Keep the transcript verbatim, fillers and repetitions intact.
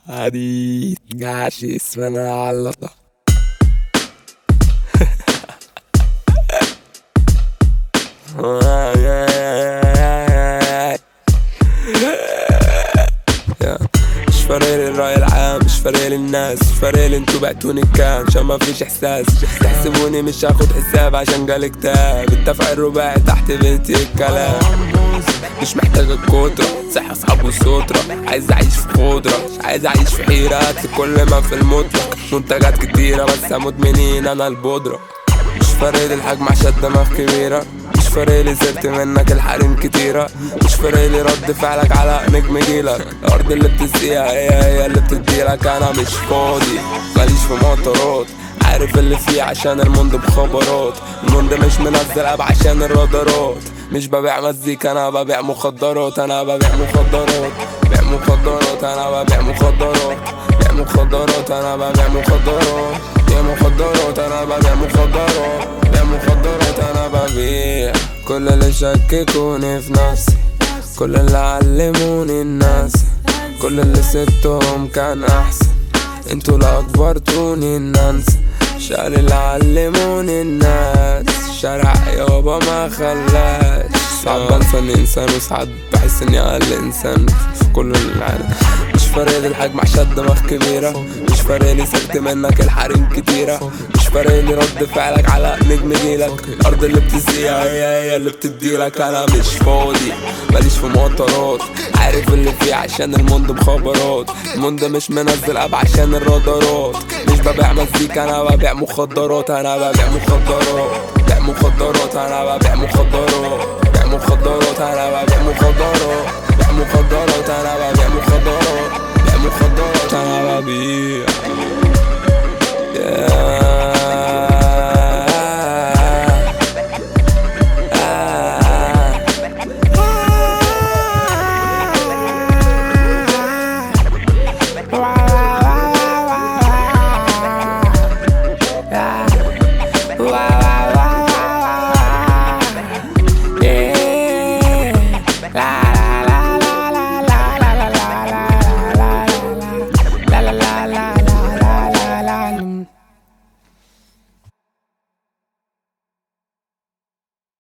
عادي قاعد اسمنا على مش فارقلي الرأي العام، مش فارقلي الناس، مش فارقلي انتوا بعتوني بكام عشان مفيش احساس. تحسبوني مش هاخد حساب عشان جالي كتاب. الدفع الرباعي تحت بيتي الكلام، مش محتاج الكترة صح اصحاب والسترة. عايز اعيش في خضرة مش عايز اعيش في حيرات لكل ما في المطلق. منتجات كتيرة بس مدمنين انا البودرة. مش فارقلي الحجم عشان دماغ كبيرة، مش فارقلي زرت منك الحريم كتيرة، مش فارقلي رد فعلك على نجم جيلك. الارض اللي بتسقيها هي هي اللي بتديلك. انا مش فاضي ماليش في مطارات، عارف اللي فيه عشان المند بخبرات. المند مش منزل اب عشان الرادارات. مش ببيع مزيكا انا ببيع مخدرات. انا ببيع مخدرات ببيع مخدرات انا ببيع مخدرات ببيع مخدرات انا ببيع مخدرات ببيع مخدرات انا ببيع مخدرات ببيع مخدرات انا ببيع. كل اللي شككوني في نفسي، كل اللي علموني الناس، كل اللي سبتهم كان احسن. انتوا اللي اجبرتوني ان انسى. شال اللي علموني الناس، شارع يابا ما خلاش. ساعات بنسى اني انسان وساعات بحس اني اقل انسان في كل العالم. مش فارقلي الحجم عشان دماغ كبيرة، مش فارقلي سكت منك الحريم كتيرة، مش فارقلي رد فعلك على نجم جيلك. الارض اللي بتسقيها هي هي اللي بتديلك. انا مش فاضي ماليش في مطارات، عارف اللي فيه عشان المند بخبرات. المند مش منزل اب عشان الرادارات. مش ببيع مزيكا انا ببيع مخدرات. انا ببيع مخدرات ببيع مخدرات انا ببيع مخدرات ببيع مخدرات انا ببيع مخدرات ببيع مخدرات انا ببيع مخدرات.